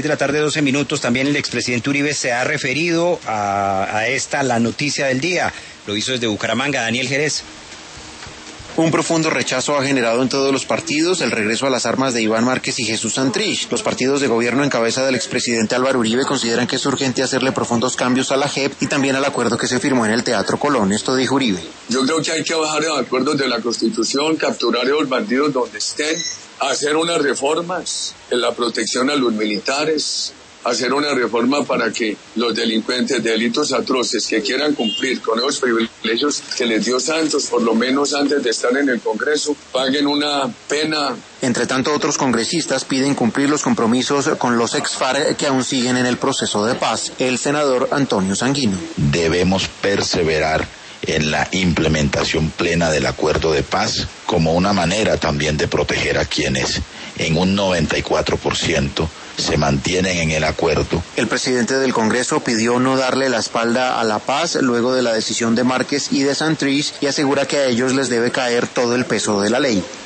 De la tarde, 12 minutos, también el expresidente Uribe se ha referido a la noticia del día. Lo hizo desde Bucaramanga, Daniel Jerez. Un profundo rechazo ha generado en todos los partidos el regreso a las armas de Iván Márquez y Jesús Santrich. Los partidos de gobierno en cabeza del expresidente Álvaro Uribe consideran que es urgente hacerle profundos cambios a la JEP y también al acuerdo que se firmó en el Teatro Colón. Esto dijo Uribe. Yo creo que hay que bajar los acuerdos de la Constitución, capturar a los bandidos donde estén, hacer unas reformas en la protección a los militares, hacer una reforma para que los delincuentes de delitos atroces que quieran cumplir con esos privilegios que les dio Santos, por lo menos antes de estar en el Congreso, paguen una pena. Entre tanto, otros congresistas piden cumplir los compromisos con los ex-FARC que aún siguen en el proceso de paz. El senador Antonio Sanguino. Debemos perseverar en la implementación plena del acuerdo de paz como una manera también de proteger a quienes en un 94% se mantienen en el acuerdo. El presidente del Congreso pidió no darle la espalda a la paz luego de la decisión de Márquez y de Santrich y asegura que a ellos les debe caer todo el peso de la ley.